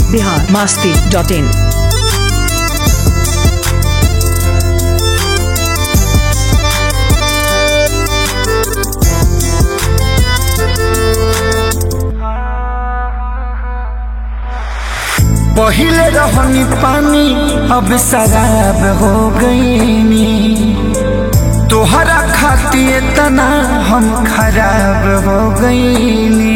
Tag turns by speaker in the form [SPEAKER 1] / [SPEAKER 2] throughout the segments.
[SPEAKER 1] biharmasti.in।
[SPEAKER 2] पहिले रहनी पानी अब शराब हो गईनी, तोहरा खातिर तना हम खराब हो गईनी।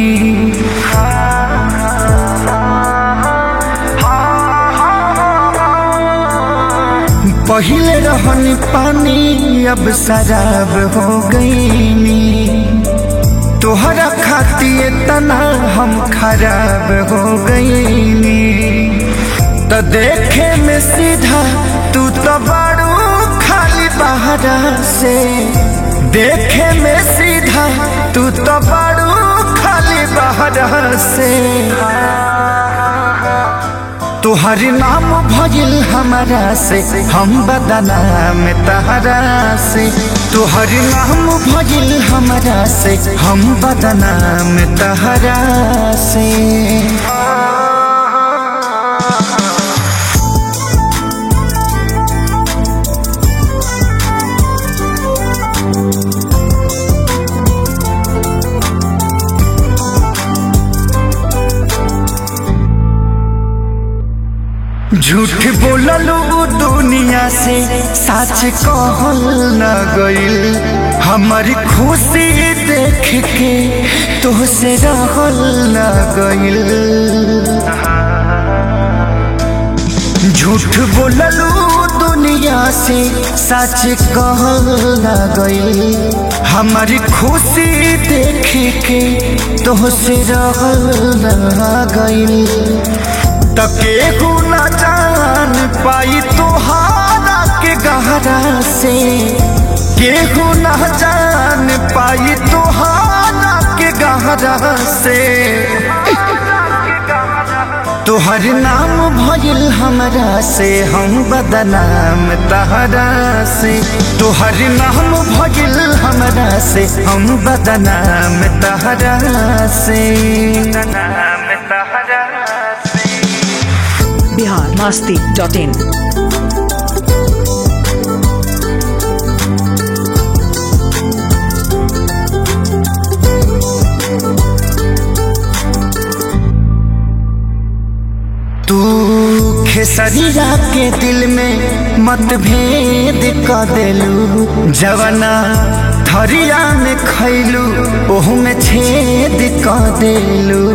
[SPEAKER 2] पहिले रहनी पानी अब शराब हो गईनी, तोहरा खातिर तना हम खराब हो गईनी। तो देखे में सीधा तू तो बड़ू खाली बहरा से, देखे में सीधा तू तो बड़ू खाली बहरा से। तुहर नाम भजिल हमारा से हम बदनाम तहरा से, तुहर नाम भजिल हमारा से हम बदनाम तहरा से। झूठ बोललू दुनिया से सच कहल न गइल, हमारी खुशी देख के तोहसे रहल न गइल। झूठ बोललू दुनिया से सच कहल न गइल, हमारी खुशी देख के तोहसे रहल न गइल। तकेहू न जान पाई तोहारा के गहरा से, केहू न जान पाई तोहारा के गहरा से। तोहर नाम भजिल हमरा से हम बदनाम तहरा से, तोहर नाम भजिल हमरा से हम बदनाम तहरा से।
[SPEAKER 1] biharmasti.in।
[SPEAKER 2] तू खेसरिया के दिल में मतभेद क देलू, जवना थरिया में खैलू ओहू में छेद क देलू।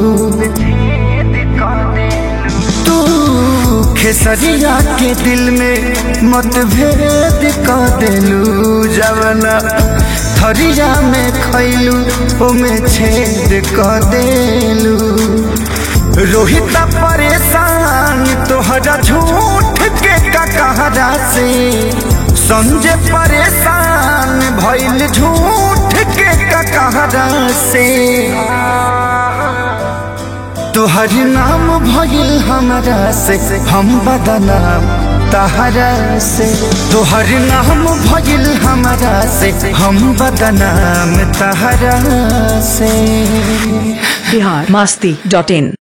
[SPEAKER 2] खेसरिया के दिल में मतभेद क देलू, जवना थरिया में खैलू ओमे छेद क देलू। रोहित परेशान तोहरा झूठ के कहरा से, समझे परेशान भइल झूठ के कहरा से। तोहर नाम भइल हमरा से हम बदनाम तहरा से, तोहर नाम भइल हमरा से हम बदनाम तहरा से।
[SPEAKER 1] biharmasti.in।